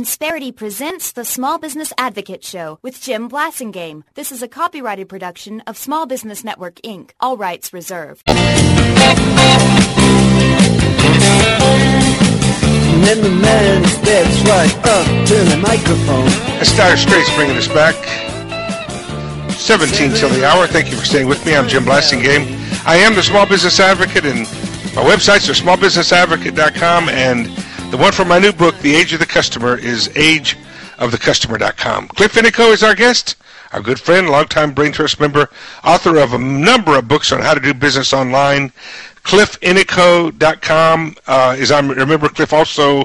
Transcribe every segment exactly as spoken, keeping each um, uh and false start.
Insperity presents the Small Business Advocate Show with Jim Blasingame. This is a copyrighted production of Small Business Network, Incorporated. All rights reserved. And then the man steps right up to the microphone. That's Dire Straits bringing us back. seventeen till the hour. Thank you for staying with me. I'm Jim Blasingame. I am the Small Business Advocate, and my websites are small business advocate dot com, and the one from my new book, The Age of the Customer, is age of the customer dot com. Cliff Inico is our guest, our good friend, longtime Brain Trust member, author of a number of books on how to do business online. cliff inico dot com uh, is, I remember, Cliff, also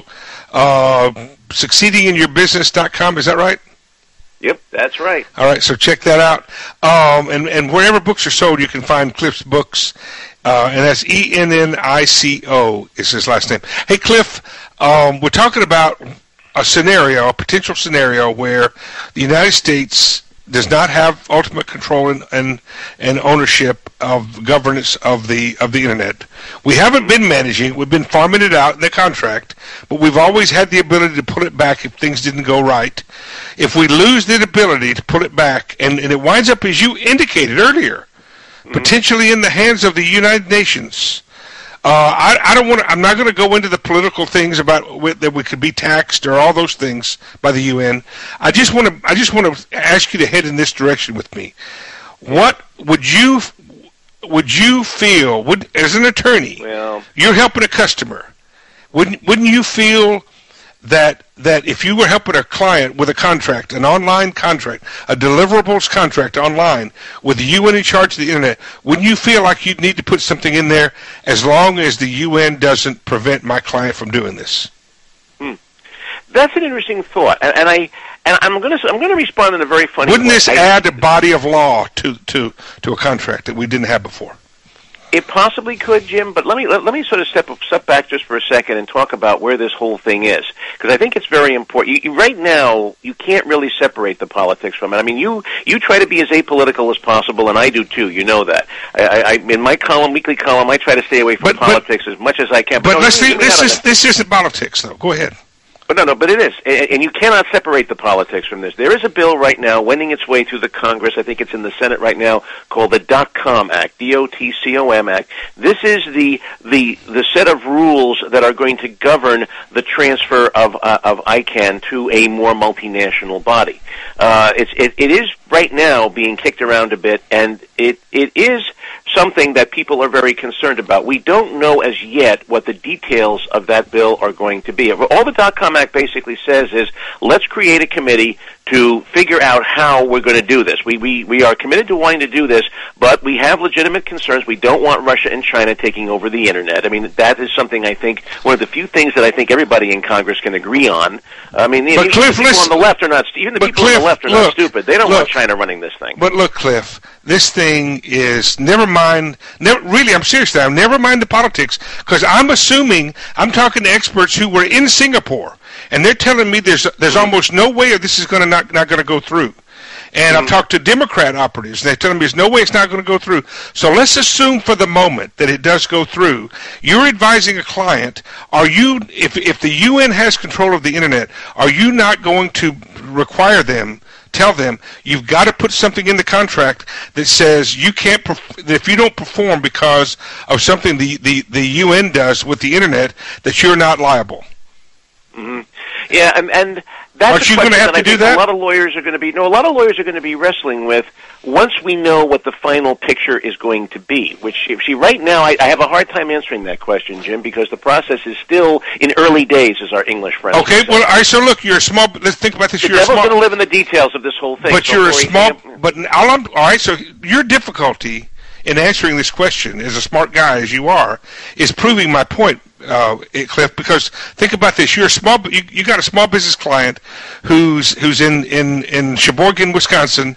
uh, succeeding in your business dot com. Is that right? Yep, that's right. All right, so check that out. Um, and, and wherever books are sold, you can find Cliff's books. Uh, and that's E N N I C O is his last name. Hey, Cliff, um, we're talking about a scenario, a potential scenario where the United States does not have ultimate control and, and, and ownership of governance of the of the Internet. We haven't been managing it. We've been farming it out in the contract, but we've always had the ability to pull it back if things didn't go right. If we lose the ability to pull it back, and, and it winds up, as you indicated earlier, potentially in the hands of the United Nations. Uh, I, I don't want to. I'm not going to go into the political things about w- that we could be taxed or all those things by the U N. I just want to. I just want to ask you to head in this direction with me. What would you would you feel? Would as an attorney, well, you're helping a customer. Wouldn't wouldn't you feel that that if you were helping a client with a contract, an online contract, a deliverables contract online, with the U N in charge of the Internet, wouldn't you feel like you'd need to put something in there as long as the U N doesn't prevent my client from doing this? Hmm. That's an interesting thought, and, and I and I'm going to I'm going to respond in a very funny Wouldn't way. this I, add a body of law to, to, to a contract that we didn't have before? It possibly could, Jim, but let me let, let me sort of step step back just for a second and talk about where this whole thing is, because I think it's very important. You, you, right now, you can't really separate the politics from it. I mean, you you try to be as apolitical as possible, and I do too. You know that. I, I in my column, weekly column, I try to stay away from but, politics but, as much as I can. But, but no, let's see, this is it. this isn't politics, though. Go ahead. But no, no, but it is, and you cannot separate the politics from this. There is a bill right now wending its way through the Congress. I think it's in the Senate right now, called the Dot-Com Act, D O T C O M Act. This is the the the set of rules that are going to govern the transfer of uh, of I CANN to a more multinational body. Uh, it's it, it is right now being kicked around a bit, and it it is something that people are very concerned about. We don't know as yet what the details of that bill are going to be. All the Dot-Com Act basically says is, let's create a committee to figure out how we're going to do this. We, we, we are committed to wanting to do this, but we have legitimate concerns. We don't want Russia and China taking over the Internet. I mean, that is something I think, one of the few things that I think everybody in Congress can agree on. I mean, but even Cliff, the people listen, on the left are not, even the people Cliff, on the left are look, not stupid. They don't look, want China running this thing. But look, Cliff, this thing is, never mind, never, really, I'm serious now, never mind the politics, because I'm assuming, I'm talking to experts who were in Singapore, and they're telling me there's there's almost no way this is going to not not going to go through. And I've talked to Democrat operatives, and they're telling me there's no way it's not going to go through. So let's assume for the moment that it does go through. You're advising a client. Are you, if if the U N has control of the Internet, are you not going to require them, tell them, you've got to put something in the contract that says you can't, that if you don't perform because of something the, the, the U N does with the Internet, that you're not liable? Mm-hmm. Yeah, and, and that's Aren't a you question gonna have that to I do think that? a lot of lawyers are going to be. No, a lot of lawyers are going to be wrestling with once we know what the final picture is going to be. Which, if she right now, I, I have a hard time answering that question, Jim, because the process is still in early days, as our English friends Okay, say. well, all right. So look, you're a small. Let's think about this. The You're devil's a small. going to live in the details of this whole thing. But so you're a before small. he can- But all I'm. All right. So your difficulty in answering this question, as a smart guy as you are, is proving my point, uh, Cliff. Because think about this: you're a small. You, you got a small business client who's who's in in in Sheboygan, Wisconsin,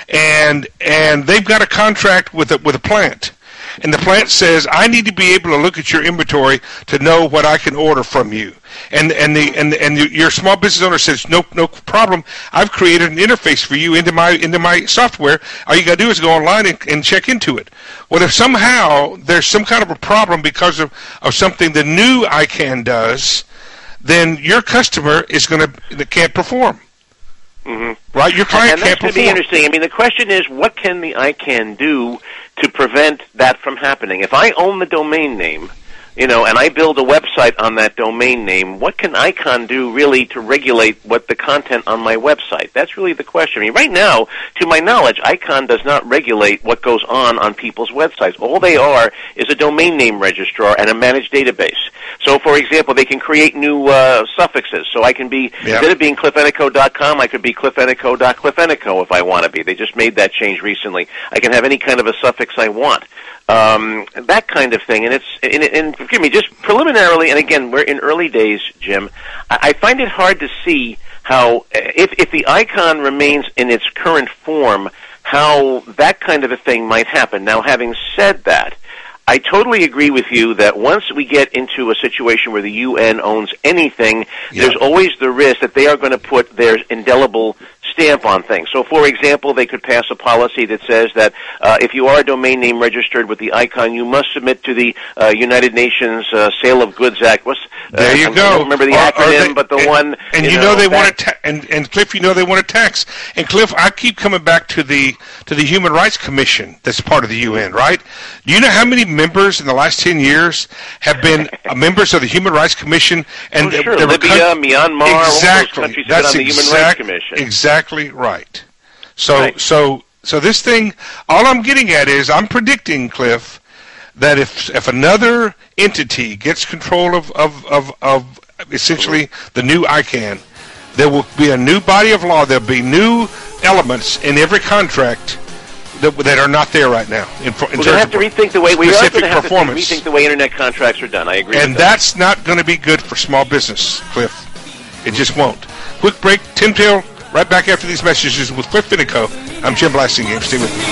and and they've got a contract with a with a plant. And the plant says, I need to be able to look at your inventory to know what I can order from you. And and the and and your small business owner says, no no problem. I've created an interface for you into my into my software. All you got to do is go online and, and check into it. Well, if somehow there's some kind of a problem because of, of something the new I CANN does, then your customer is going to can't perform. Mm-hmm. Right? Your client and that's can't going to perform. be interesting. I mean, the question is, what can the ICANN do to prevent that from happening? If I own the domain name, you know, and I build a website on that domain name, what can ICANN do really to regulate what the content on my website? That's really the question. I mean, right now, to my knowledge, ICANN does not regulate what goes on on people's websites. All they are is a domain name registrar and a managed database. So, for example, they can create new uh, suffixes. So I can be, yep. instead of being cliff enico dot com, I could be cliff enico dot cliff enico if I want to be. They just made that change recently. I can have any kind of a suffix I want. Um, that kind of thing, and it's and, and forgive me, just preliminarily, and again, we're in early days, Jim. I, I find it hard to see how, if if the ICANN remains in its current form, how that kind of a thing might happen. Now, having said that, I totally agree with you that once we get into a situation where the U N owns anything, yep. there's always the risk that they are going to put their indelible stamp on things. So, for example, they could pass a policy that says that uh, if you are a domain name registered with the ICANN, you must submit to the uh, United Nations uh, Sale of Goods Act. What's, uh, there you I go. don't remember the or, acronym, or they, but the and, one. And you, you know, know they that, want to, ta- and, and Cliff, you know they want to tax. And Cliff, I keep coming back to the to the Human Rights Commission. That's part of the U N, right? Do you know how many members in the last ten years have been members of the Human Rights Commission? And oh, they, sure. they were Libya, con- Myanmar, exactly. all those countries That's have been on the exact, Human Rights Commission. Exactly right. So, right. so, so this thing, all I'm getting at is, I'm predicting, Cliff, that if if another entity gets control of of of, of essentially the new ICANN, there will be a new body of law. There'll be new elements in every contract that that are not there right now. In, in We're going to have to rethink the way we are going to have to rethink the way internet contracts are done. I agree. And with that. that's not going to be good for small business, Cliff. It just won't. Quick break. Tim Till. Right back after these messages with Cliff Enico. I'm Jim Blasingame. Stay with me.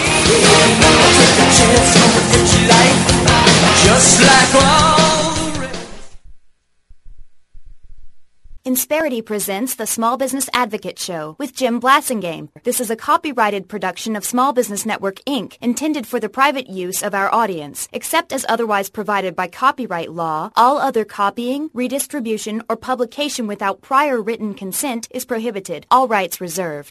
Insperity presents the Small Business Advocate Show with Jim Blasingame. This is a copyrighted production of Small Business Network, Incorporated, intended for the private use of our audience. Except as otherwise provided by copyright law, all other copying, redistribution, or publication without prior written consent is prohibited. All rights reserved.